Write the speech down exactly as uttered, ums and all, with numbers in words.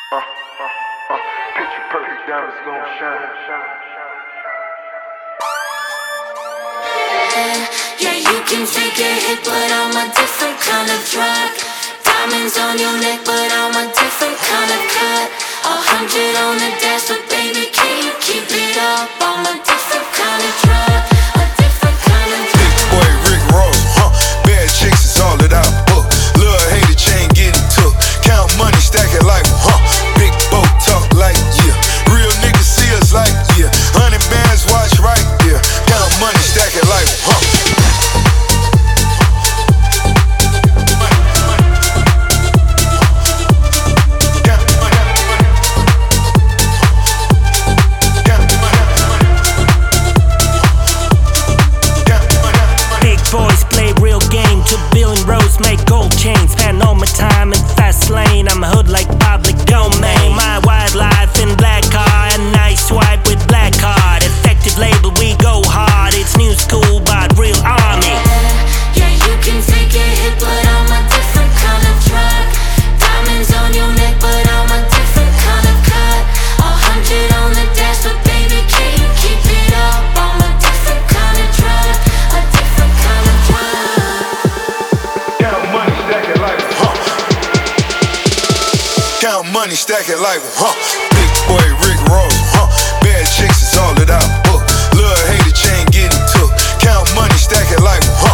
Uh, uh, uh, picture perfect diamonds gon' shine. Yeah, you can take a hit, but I'm a different kind of drug. Diamonds on your neck, but I'm a different kind of cut. A hundred on the dash, but baby, can you keep it up? I'm a different kind of drug, a different kind of drug. Big boy Rick Ross, huh? Bad chicks is all that I book. Lil' hater chain getting took. Count money, stack it like, huh? Big boat talk like, yeah. Real niggas see us like, yeah. Hundred bands watch right there. Count money, stack it like, huh? Boys play real game, two billion rows, make gold chains. Spend all my time in fast lane, I'm a hood like public domain. My wildlife in black car, a nice swipe with black card. Effective label, we go hard, it's new school but real army. Yeah, you can take a hit, but I'm a different kind of drug. Diamonds on your neck, but I'm a different kind of cut. A hundred on the dash, but baby, can you keep it up? I'm a different kind of drug, a different kind of drug. Count money, stack it like, Huh? Count money, stack it like, huh? Big boy Rick Ross, huh? Bad chicks is all that I book. Lil' hater chain getting took. Count money, stack it like, huh?